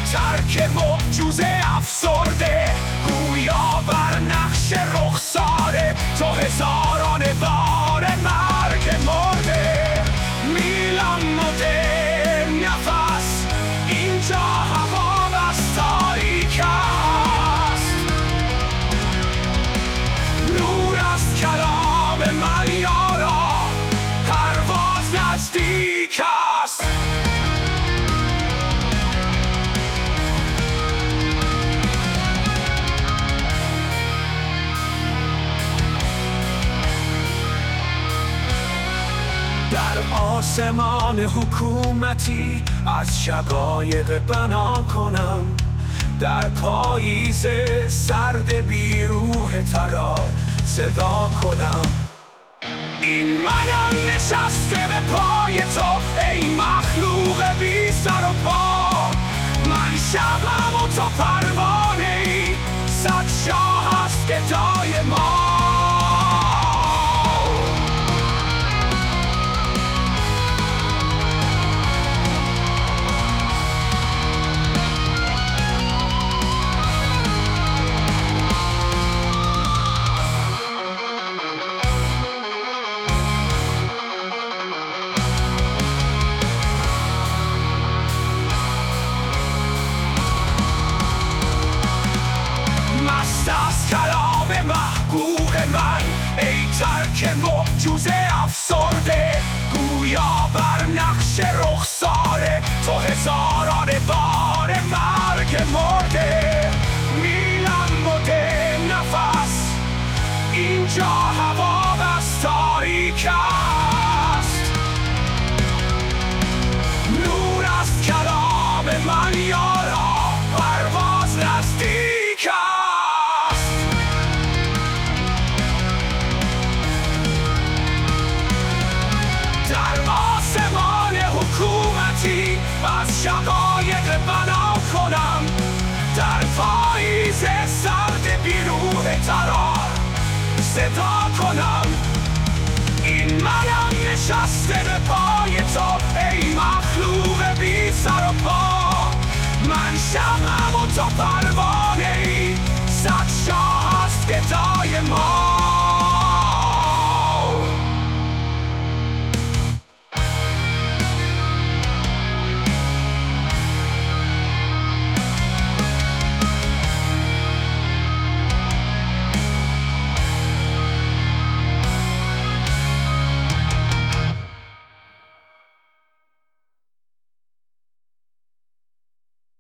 ترک معجزه افسرده، گویا بر نقش رخساره تو هزاران بار مرگ مرده. میلان مده نفس، اینجا هوا بس تاریک است. نور از کلام من یارا، پرواز نزدیک است. در آسمان حکومتی از شقایق بنا کنم، در پاییز سرد بیروح ترا صدا کنم. این منم نشسته به پای تو ای مخلوق بی سر و پا. من شمعم و تو پروانه ای، صد شاه هست گدای ما. مست از کلام محبوب من ای ترک معجزه افسرده، گویا بر نقش رخساره تو هزاران بار مرگ مرده. میلان مده نفس، اینجا هوا بس تاریک است. نور از کلام من یارا، پرواز نزدیک است. در آسمان حکومتی از شقایق بنا کنم، در پاییز سرد بیروح ترا صدا کنم. این منم نشسته به پای تو ای مخلوق بی سر و پا. من شمعم و تو پرواز